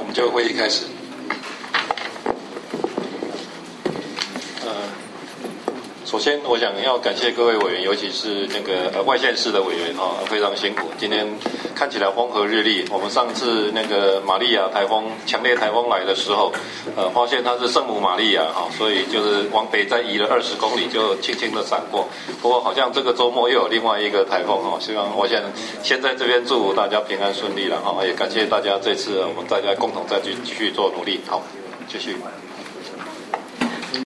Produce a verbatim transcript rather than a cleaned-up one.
们就会议开始。呃，首先我想要感谢各位委员，尤其是那个呃外县市的委员哈、哦，非常辛苦。今天看起来风和日丽。我们上次那个玛利亚台风强烈台风来的时候，呃，发现它是圣母玛利亚哈、哦，所以就是往北再移了二十公里，就轻轻的闪过。不过好像这个周末又有另外一个台风哈、哦，希望我想先在这边祝福大家平安顺利了哈、哦，也感谢大家这次我们大家共同再去继续做努力。好，继续。